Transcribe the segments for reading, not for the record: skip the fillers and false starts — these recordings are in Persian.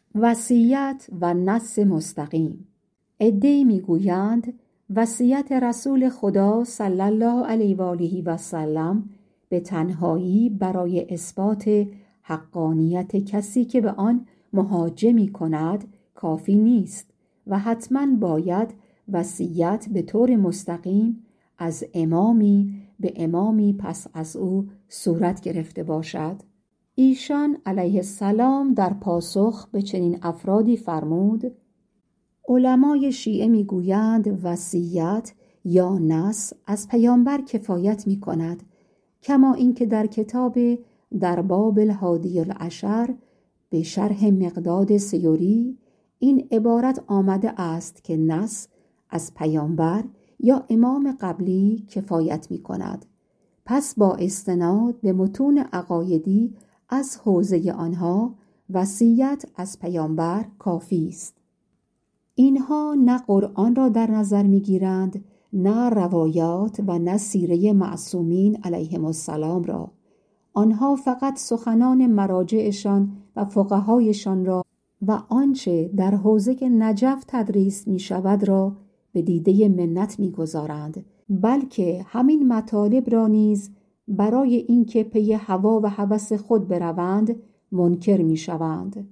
وصیت و نص مستقیم. عده‌ای میگویند وصیت رسول خدا صلی الله علیه و آله و سلم به تنهایی برای اثبات حقانیت کسی که به آن محاجه می‌کند کافی نیست و حتماً باید وصیت به طور مستقیم از امامی به امامی پس از او صورت گرفته باشد. ایشان علیه السلام در پاسخ به چنین افرادی فرمود: علمای شیعه میگویند وصیت یا نص از پیامبر کفایت میکند، کما اینکه در کتاب در باب الهادی العشر به شرح مقداد سیوری این عبارت آمده است که نص از پیامبر یا امام قبلی کفایت میکند. پس با استناد به متون عقایدی از حوزه آنها وصیت از پیامبر کافی است. اینها نه قرآن را در نظر میگیرند، نه روایات و نه سیره معصومین علیهم السلام را. آنها فقط سخنان مراجعشان و فقهایشان را و آنچه در حوزه نجف تدریس می شود را به دیده منت می گذارند، بلکه همین مطالب را نیز برای اینکه پی هوا و هوس خود بروند منکر می شوند.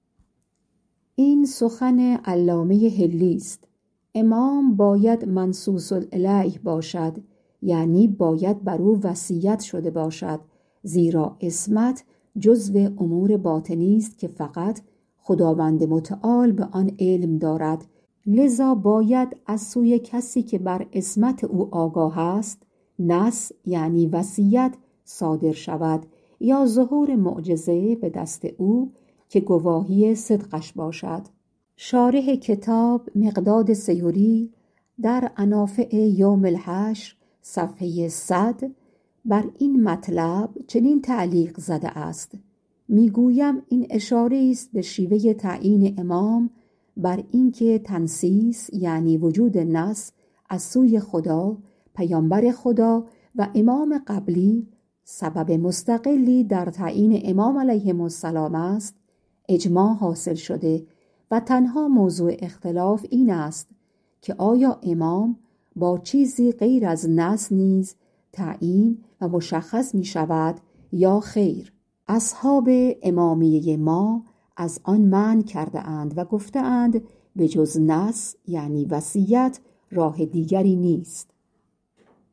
این سخن علامه حلی است. امام باید منصوص الیه باشد، یعنی باید بر او وصیت شده باشد، زیرا عصمت جزو امور باطنی است که فقط خداوند متعال به آن علم دارد، لذا باید از سوی کسی که بر عصمت او آگاه است نص یعنی وصیت صادر شود یا ظهور معجزه به دست او که گواهی صدقش باشد. شارح کتاب مقداد سیوری در انافع یوم الحشر صفحه 100 بر این مطلب چنین تعلیق زده است: میگویم این اشاره است به شیوه تعیین امام بر اینکه تنصیص یعنی وجود نص از سوی خدا، پیامبر خدا و امام قبلی سبب مستقلی در تعیین امام علیهم السلام است. اجماع حاصل شده و تنها موضوع اختلاف این است که آیا امام با چیزی غیر از نص نیز تعیین و مشخص می شود یا خیر. اصحاب امامیه ما از آن منع کرده اند و گفته اند به جز نص یعنی وصیت راه دیگری نیست.